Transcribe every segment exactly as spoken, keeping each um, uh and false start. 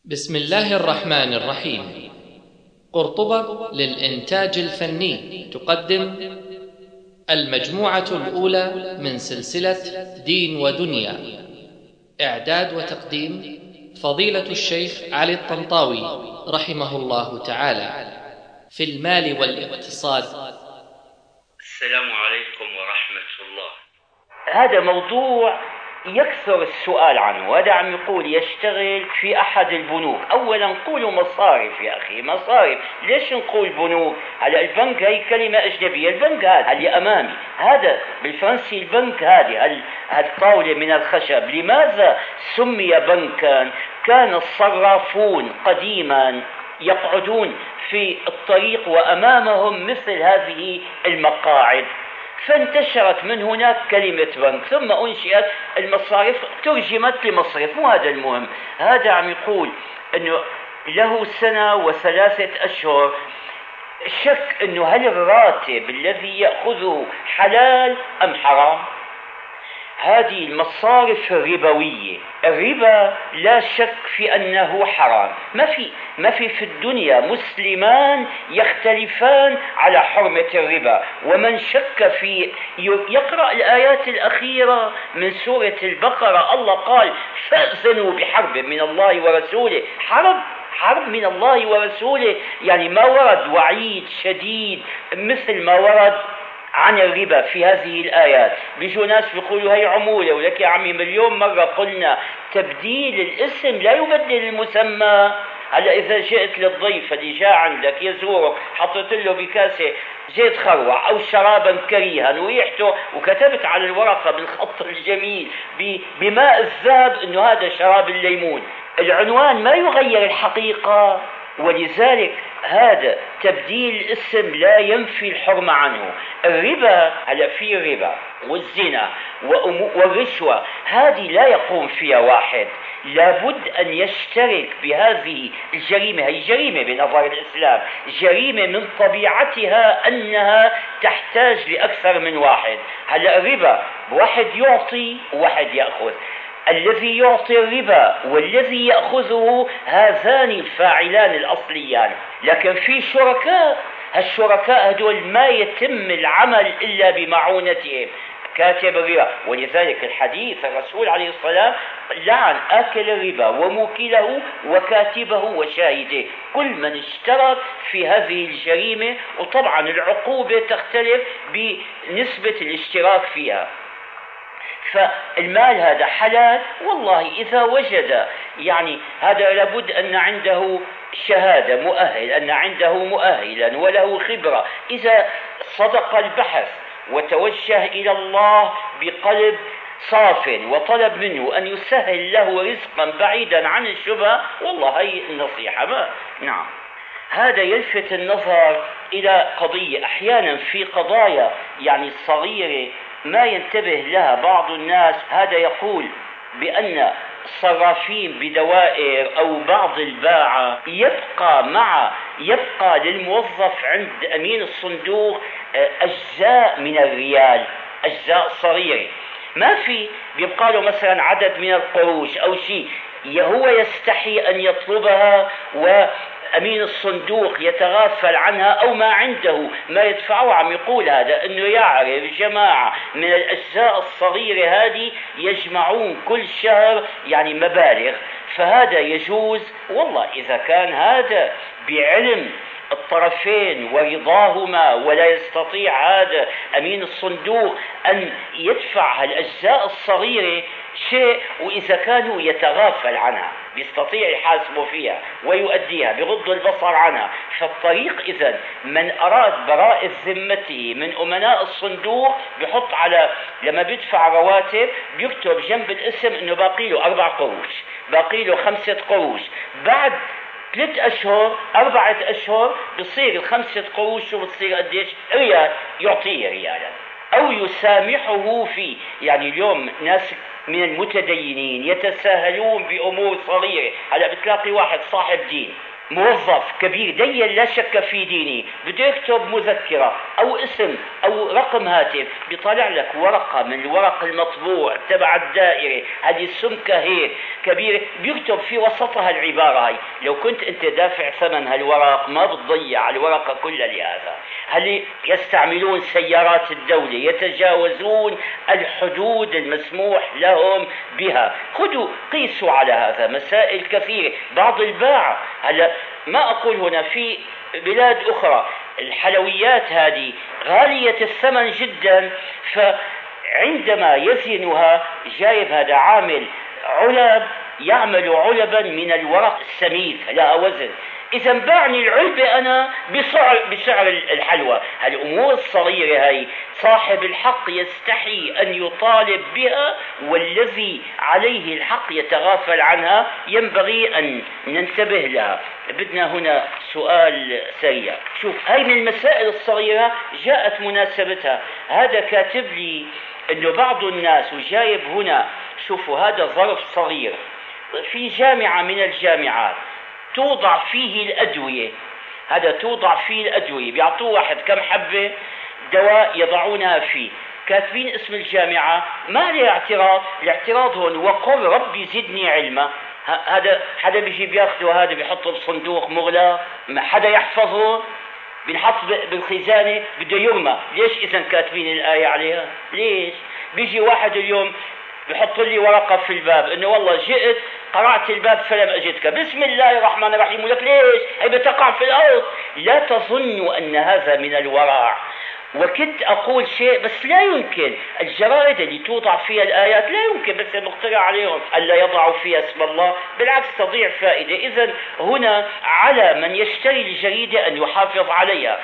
بسم الله الرحمن الرحيم. قرطبة للإنتاج الفني تقدم المجموعة الأولى من سلسلة دين ودنيا. إعداد وتقديم فضيلة الشيخ علي الطنطاوي رحمه الله تعالى، في المال والاقتصاد. السلام عليكم ورحمة الله. هذا موضوع يكثر السؤال عنه. هذا عم يقول يشتغل في أحد البنوك. أولا نقول مصارف يا أخي، مصارف. ليش نقول بنوك؟ هلا البنك هي كلمة أجنبية. البنك هذا اللي أمامي هذا بالفرنسي البنك، هذه هالطاولة من الخشب. لماذا سمي بنكا؟ كان الصرافون قديما يقعدون في الطريق وأمامهم مثل هذه المقاعد، فانتشرت من هناك كلمة بنك، ثم أنشئت المصارف ترجمت لمصرف. مو هذا المهم. هذا عم يقول أنه له سنة وثلاثة أشهر شك أنه هل الراتب الذي يأخذه حلال أم حرام. هذه المصارف الربوية، الربا لا شك في أنه حرام. ما في ما في في الدنيا مسلمان يختلفان على حرمة الربا. ومن شك في يقرأ الآيات الأخيرة من سورة البقرة. الله قال فأذنوا بحرب من الله ورسوله. حرب حرب من الله ورسوله، يعني ما ورد وعيد شديد مثل ما ورد عن الربا في هذه الآيات. بيجوا ناس بيقولوا هي عمولة، ولك يا عمي مليون مرة قلنا تبديل الاسم لا يبدل المسمى. هلا إذا جئت للضيف اللي جاء عندك يزورك حطيت له بكاسة زيت خروع أو شرابا كريها وريحته وكتبت على الورقة بالخط الجميل بماء الذهب إنه هذا شراب الليمون، العنوان ما يغير الحقيقة. ولذلك هذا تبديل الاسم لا ينفي الحرمة عنه. الربا، هلا في الربا والزنا والرشوة، هذه لا يقوم فيها واحد، لابد أن يشترك بهذه الجريمة. هي جريمة بنظر الإسلام، جريمة من طبيعتها أنها تحتاج لأكثر من واحد. هلا الربا واحد يعطي وواحد يأخذ. الذي يعطي الربا والذي يأخذه هذان الفاعلان الأصليان، لكن في شركاء. هالشركاء هدول ما يتم العمل إلا بمعونتهم، كاتب الربا. ولذلك الحديث الرسول عليه الصلاة لعن آكل الربا وموكله وكاتبه وشاهده، كل من اشترك في هذه الجريمة. وطبعا العقوبة تختلف بنسبة الاشتراك فيها. فالمال هذا حلال والله إذا وجد، يعني هذا لابد أن عنده شهادة مؤهل، أن عنده مؤهلا وله خبرة. إذا صدق البحث وتوجه إلى الله بقلب صاف وطلب منه أن يسهل له رزقا بعيدا عن الشبهة، والله هي النصيحة. ما نعم. هذا يلفت النظر إلى قضية أحيانا في قضايا يعني صغيرة ما ينتبه لها بعض الناس. هذا يقول بأن الصرافين بدوائر أو بعض الباعة يبقى مع يبقى للموظف عند أمين الصندوق أجزاء من الريال، أجزاء صغيرة ما في، بيبقى له مثلا عدد من القروش أو شيء، هو يستحي أن يطلبها وأمين الصندوق يتغافل عنها أو ما عنده ما يدفعه. عم يقول هذا أنه يعرف جماعة من الأجزاء الصغيرة هذه يجمعون كل شهر يعني مبالغ، فهذا يجوز والله إذا كان هذا بعلم الطرفين ورضاهما، ولا يستطيع هذا أمين الصندوق أن يدفع هالأجزاء الصغيرة شيء، وإذا كانوا يتغافل عنها بيستطيع يحاسبه فيها ويؤديها بغض البصر عنها. فالطريق إذن من أراد براءة ذمته من أمناء الصندوق بيحط على لما بيدفع رواتب بيكتب جنب الاسم إنه باقي له أربع قروش، باقي له خمسة قروش. بعد ثلاث أشهر أربعة أشهر بصير الخمسة قروش شو بتصير قديش؟ ريال، يعطيه ريالا أو يسامحه فيه. يعني اليوم ناس من المتدينين يتساهلون بأمور صغيرة. هلا بتلاقي واحد صاحب دين موظف كبير دين لا شك في دينه بده يكتب مذكرة أو اسم أو رقم هاتف، بيطلع لك ورقة من الورق المطبوع تبع الدائرة، هذه السمكة هيك كبيرة بيكتب في وسطها العبارة هاي: لو كنت أنت دافع ثمن هالورق ما بتضيع الورقة كلها لهذا. هل يستعملون سيارات الدولة، يتجاوزون الحدود المسموح لهم بها. خذوا قيسوا على هذا مسائل كثيرة. بعض الباعة، هلا ما أقول هنا، في بلاد أخرى الحلويات هذه غالية الثمن جدا، فعندما يزنها جايب هذا عامل علب يعمل علبا من الورق السميك لها وزن، إذا باعني العلبة أنا بسعر, بسعر الحلوى. هالأمور الصغيرة هاي صاحب الحق يستحي أن يطالب بها، والذي عليه الحق يتغافل عنها، ينبغي أن ننتبه لها. بدنا هنا سؤال سريع. شوف، هاي من المسائل الصغيرة جاءت مناسبتها. هذا كاتب لي أنه بعض الناس، وجايب هنا، شوفوا هذا ظرف صغير في جامعة من الجامعات توضع فيه الأدوية، هذا توضع فيه الأدوية، بيعطوه واحد كم حبة دواء يضعونها فيه، كاتبين اسم الجامعة، ما عليه اعتراض. الاعتراض هون: وقل ربي زدني علما. هذا حدا بيجي بياخده، هذا بيحطه بصندوق مغلق، حدا يحفظه، بنحط بالخزانة، بده يرمى. ليش إذن كاتبين الآية عليها؟ ليش؟ بيجي واحد اليوم بحط لي ورقة في الباب إنه والله جئت قرعت الباب فلم أجدك، بسم الله الرحمن الرحيم، ولك ليش؟ هي بتقع في الأرض. لا تظنوا أن هذا من الورع. وكنت أقول شيء بس لا يمكن، الجرائد اللي توضع فيها الآيات لا يمكن بس مخترع عليهم ألا يضعوا فيها اسم الله، بالعكس تضيع فائدة. إذن هنا على من يشتري الجريدة أن يحافظ عليها،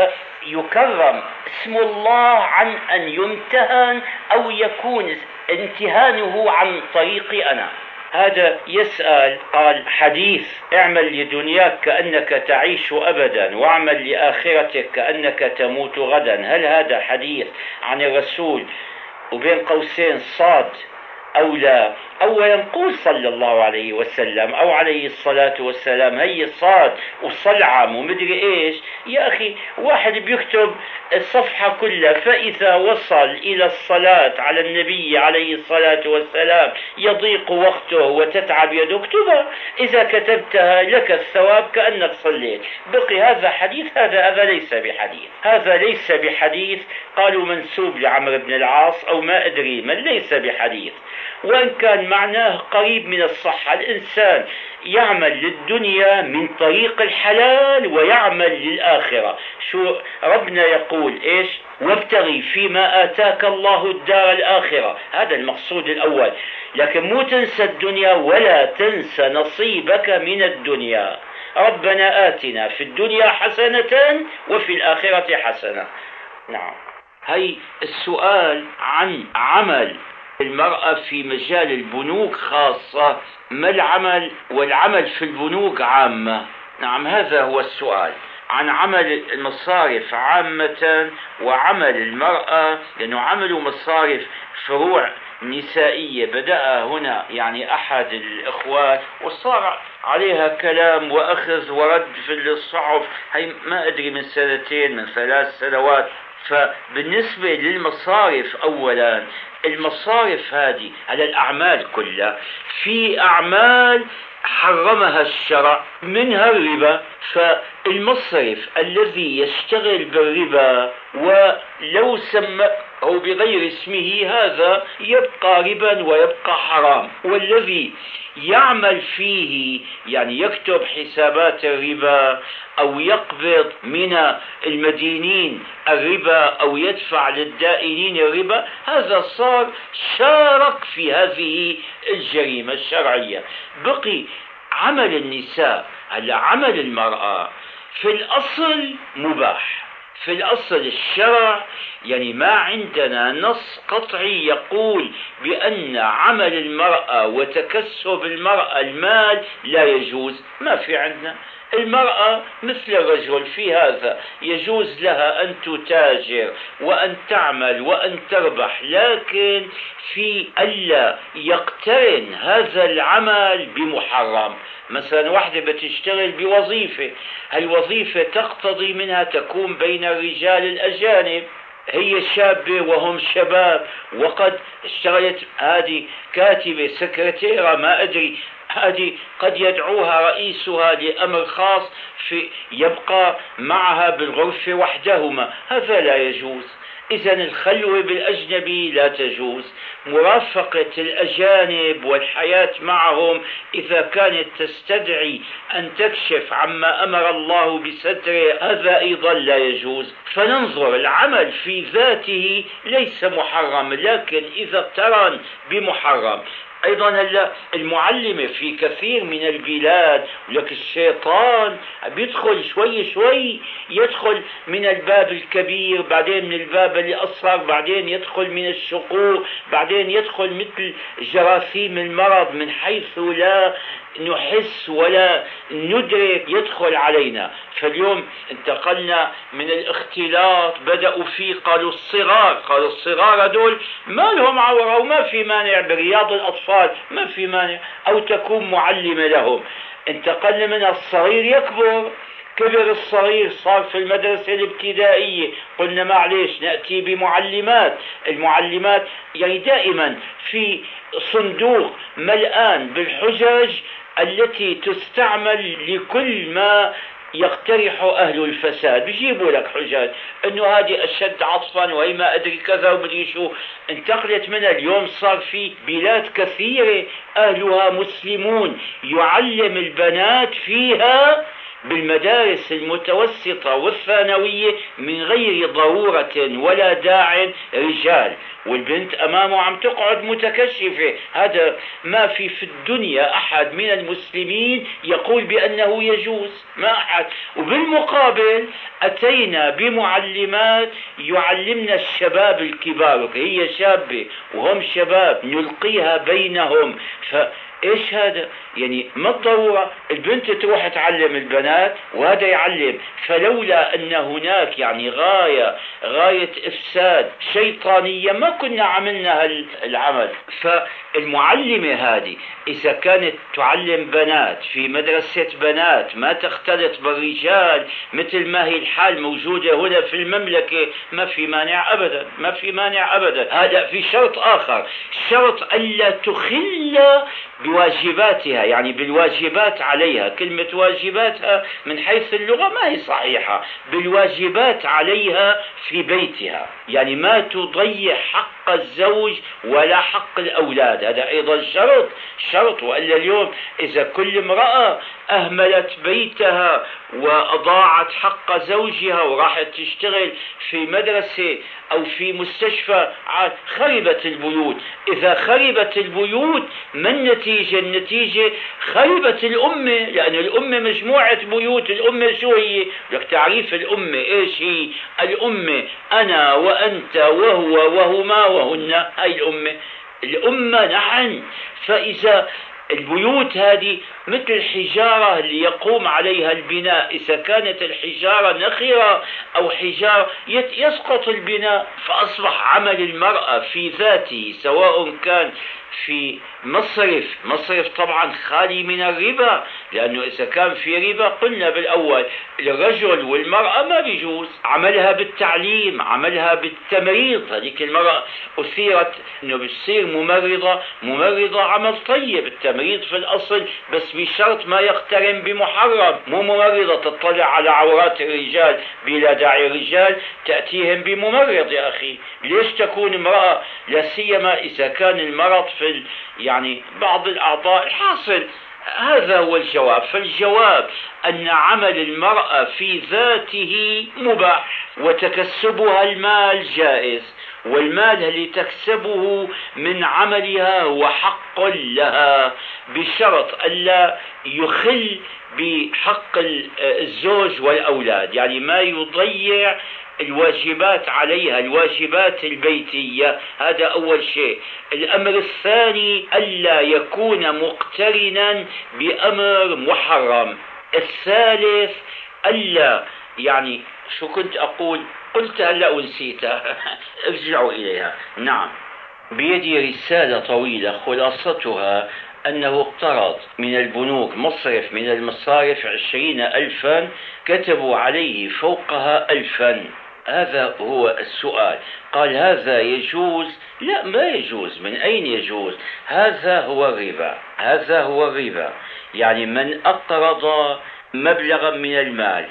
فيكرم اسم الله عن أن يمتهن أو يكون امتهانه عن طريقي أنا. هذا يسأل، قال: حديث اعمل لدنياك كأنك تعيش أبدا، واعمل لآخرتك كأنك تموت غدا. هل هذا حديث عن الرسول وبين قوسين صاد أو لا؟ أولا نقول صلى الله عليه وسلم أو عليه الصلاة والسلام، هي صاد وصلعم ومدري إيش. يا أخي واحد بيكتب الصفحة كلها، فإذا وصل إلى الصلاة على النبي عليه الصلاة والسلام يضيق وقته وتتعب يده، اكتبها. إذا كتبتها لك الثواب كأنك صليت. بقي هذا حديث، هذا هذا ليس بحديث، هذا ليس بحديث. قالوا منسوب لعمرو بن العاص أو ما أدري من، ليس بحديث، وإن كان معناه قريب من الصحة. الإنسان يعمل للدنيا من طريق الحلال ويعمل للآخرة. شو ربنا يقول إيش؟ وابتغي فيما آتاك الله الدار الآخرة، هذا المقصود الأول. لكن مو تنسى الدنيا ولا تنسى نصيبك من الدنيا. ربنا آتنا في الدنيا حسنة وفي الآخرة حسنة. نعم. هي السؤال عن عمل المرأة في مجال البنوك خاصة، ما العمل والعمل في البنوك عامة؟ نعم، هذا هو السؤال عن عمل المصارف عامة وعمل المرأة، لأنه عمل مصارف فروع نسائية بدأ هنا يعني أحد الإخوان، وصار عليها كلام وأخذ ورد في الصحف، هي ما أدري من سنتين من ثلاث سنوات. فبالنسبة للمصارف، أولا المصارف هذه على الأعمال كلها، في أعمال حرمها الشرع منها الربا، فالمصرف الذي يشتغل بالربا ولو سمى أو بغير اسمه هذا يبقى ربا ويبقى حرام. والذي يعمل فيه يعني يكتب حسابات الربا أو يقبض من المدينين الربا أو يدفع للدائنين الربا، هذا صار شارك في هذه الجريمة الشرعية. بقي عمل النساء. هلا عمل المرأة في الأصل مباح، في الأصل الشرع يعني ما عندنا نص قطعي يقول بأن عمل المرأة وتكسب المرأة المال لا يجوز، ما في عندنا. المرأة مثل الرجل في هذا، يجوز لها أن تتاجر وأن تعمل وأن تربح، لكن في ألا يقترن هذا العمل بمحرم. مثلا واحدة بتشتغل بوظيفة، هالوظيفة تقتضي منها تكون بين الرجال الأجانب، هي شابة وهم شباب، وقد اشتغلت هذه كاتبة سكرتيرة ما أدري، هذه قد يدعوها رئيسها لأمر خاص في يبقى معها بالغرفة وحدهما، هذا لا يجوز. إذن الخلوة بالأجنبي لا تجوز. مرافقة الأجانب والحياة معهم إذا كانت تستدعي أن تكشف عما أمر الله بستره هذا أيضا لا يجوز. فننظر، العمل في ذاته ليس محرم، لكن إذا اقترن بمحرم. أيضا هلا المعلمة في كثير من البلاد، لك الشيطان بيدخل شوي شوي، يدخل من الباب الكبير، بعدين من الباب اللي أصغر، بعدين يدخل من الشقوق، بعدين يدخل مثل جراثيم المرض من حيث لا نحس ولا ندرك يدخل علينا. فاليوم انتقلنا من الاختلاط، بدأوا فيه قالوا الصغار، قالوا الصغار هذول ما لهم عورة وما في مانع برياض الأطفال، ما في مانع، أو تكون معلمة لهم. انتقلنا من الصغير يكبر، كبر الصغير صار في المدرسة الابتدائية، قلنا معليش نأتي بمعلمات. المعلمات يعني دائما في صندوق ملآن بالحجج التي تستعمل لكل ما يقترح أهل الفساد. بيجيبوا لك حجج أنه هذه أشد عطفا وهي ما أدري كذا ومدري شو. انتقلت منها، اليوم صار في بلاد كثيرة أهلها مسلمون يعلم البنات فيها بالمدارس المتوسطة والثانوية من غير ضرورة ولا داع رجال، والبنت أمامه عم تقعد متكشفة. هذا ما في في الدنيا أحد من المسلمين يقول بأنه يجوز، ما أحد. وبالمقابل أتينا بمعلمات يعلمنا الشباب الكبار، هي شابة وهم شباب، نلقيها بينهم. ف ايش هذا؟ يعني ما الضرورة البنت تروح تعلم البنات وهذا يعلم. فلولا ان هناك يعني غاية غاية افساد شيطانية ما كنا عملنا هالعمل. فالمعلمة هذه اذا كانت تعلم بنات في مدرسة بنات ما تختلط بالرجال مثل ما هي الحال موجودة هنا في المملكة، ما في مانع ابدا، ما في مانع ابدا. هذا في شرط اخر، شرط الا تخل بواجباتها، يعني بالواجبات عليها. كلمة واجباتها من حيث اللغة ما هي صحيحة، بالواجبات عليها في بيتها، يعني ما تضيع حق الزوج ولا حق الأولاد. هذا أيضا شرط شرط. وإلا اليوم إذا كل امرأة أهملت بيتها وأضاعت حق زوجها وراحت تشتغل في مدرسة أو في مستشفى خربت البيوت. إذا خربت البيوت ما النتيجة؟ النتيجة خربت الأمة، لأن الأمة مجموعة بيوت. الأمة شو هي؟ لك تعريف الأمة إيش هي؟ الأمة أنا وأنت وهو وهما وهن، هاي الأمة. الأمة نحن. فإذا البيوت هذه مثل الحجارة اللي يقوم عليها البناء، إذا كانت الحجارة نخرة أو حجارة يسقط البناء. فأصبح عمل المرأة في ذاته سواء كان في مصرف، مصرف طبعا خالي من الربا، لأنه إذا كان في ربا قلنا بالأول الرجل والمرأة ما بيجوز. عملها بالتعليم، عملها بالتمريض. هذيك المرأة أثيرت أنه بتصير ممرضة، ممرضة عمل طيب. التمريض في الأصل بس بشرط ما يقترن بمحرم، مو ممرضة تطلع على عورات الرجال بلا داعي. الرجال تأتيهم بممرض يا أخي. ليش تكون امرأة؟ لا سيما إذا كان المرض في يعني بعض الأعضاء. الحاصل هذا هو الجواب. فالجواب أن عمل المرأة في ذاته مباح، وتكسبها المال جائز، والمال اللي تكسبه من عملها هو حق لها، بشرط ألا يخل بحق الزوج والأولاد، يعني ما يضيع الواجبات عليها، الواجبات البيتية. هذا أول شيء. الأمر الثاني ألا يكون مقترنا بأمر محرم. الثالث ألا يعني شو كنت أقول؟ قلت هلأ ونسيتها ارجعوا إليها. نعم، بيدي رسالة طويلة خلاصتها أنه اقترض من البنوك مصرف من المصارف عشرين ألفا، كتبوا عليه فوقها ألفا، هذا هو السؤال. قال هذا يجوز؟ لا، ما يجوز. من أين يجوز؟ هذا هو الربا، هذا هو الربا. يعني من أقرض مبلغا من المال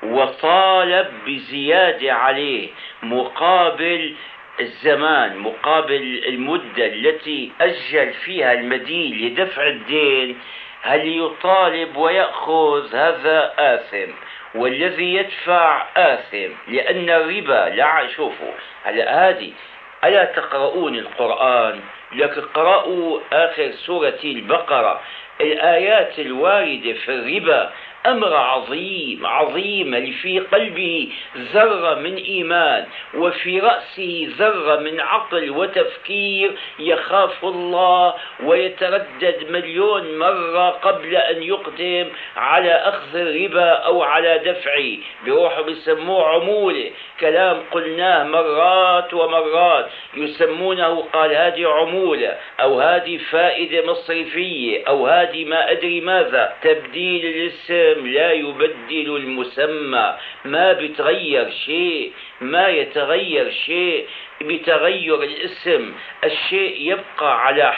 وطالب بزيادة عليه مقابل الزمان، مقابل المدة التي أجل فيها المدين لدفع الدين، هل يطالب ويأخذ؟ هذا آثم، والذي يدفع آثم، لأن الربا لا. شوفوا هلا هذه، ألا تقرؤون القرآن؟ لكن قرأوا آخر سورة البقرة، الآيات الواردة في الربا أمر عظيم عظيم، اللي في قلبه ذرة من إيمان وفي رأسه ذرة من عقل وتفكير يخاف الله ويتردد مليون مرة قبل أن يقدم على أخذ الربا أو على دفعه. بيروحوا بيسموه عمولة، كلام قلناه مرات ومرات، يسمونه قال هذه عمولة أو هذه فائدة مصرفية أو هذه ما أدري ماذا. تبديل الاسم لا يبدل المسمى، ما بتغير شيء، ما يتغير شيء بتغير الاسم، الشيء يبقى على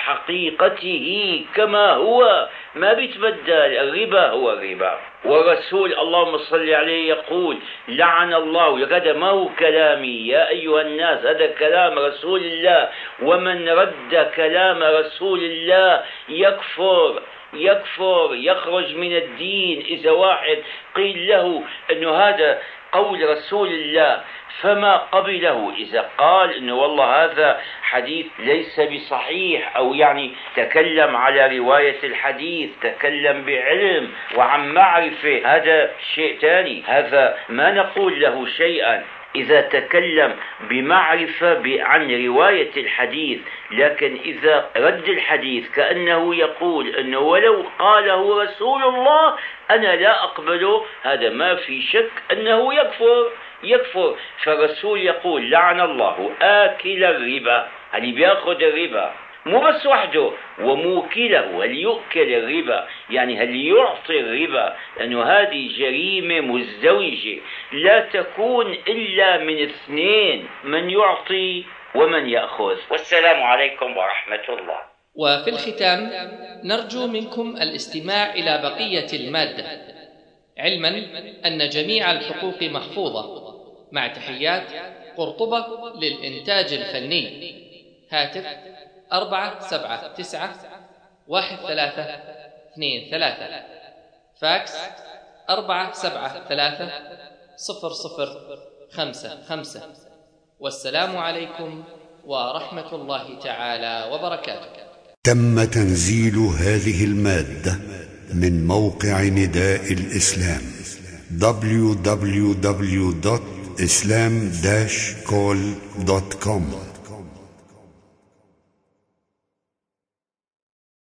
حقيقته كما هو، ما بيتبدل. الربا هو الربا. والرسول اللهم صل عليه يقول لعن الله، هذا ما هو كلامي يا أيها الناس، هذا كلام رسول الله، ومن رد كلام رسول الله يكفر يكفر يخرج من الدين. إذا واحد قيل له أنه هذا قول رسول الله فما قبله، إذا قال أنه والله هذا حديث ليس بصحيح، أو يعني تكلم على رواية الحديث، تكلم بعلم وعن معرفة، هذا شيء ثاني، هذا ما نقول له شيئا. إذا تكلم بمعرفة عن رواية الحديث، لكن إذا رد الحديث كأنه يقول أنه ولو قاله رسول الله أنا لا أقبله، هذا ما في شك أنه يكفر يكفر. فالرسول يقول لعن الله آكل الربا، اللي بيأخذ الربا، مو بس وحده، وموكله، هل يؤكل الربا، يعني هل يعطي الربا، لأنه هذه جريمة مزدوجة لا تكون إلا من اثنين، من يعطي ومن يأخذ. والسلام عليكم ورحمة الله. وفي الختام نرجو منكم الاستماع إلى بقية المادة، علما أن جميع الحقوق محفوظة. مع تحيات قرطبة للإنتاج الفني. هاتف أربعة سبعة تسعة واحد ثلاثة اثنين ثلاثة، فاكس أربعة سبعة ثلاثة صفر صفر خمسة خمسة. والسلام عليكم ورحمة الله تعالى وبركاته. تم تنزيل هذه المادة من موقع نداء الإسلام دبليو دبليو دبليو دوت إسلام داش كول دوت كوم.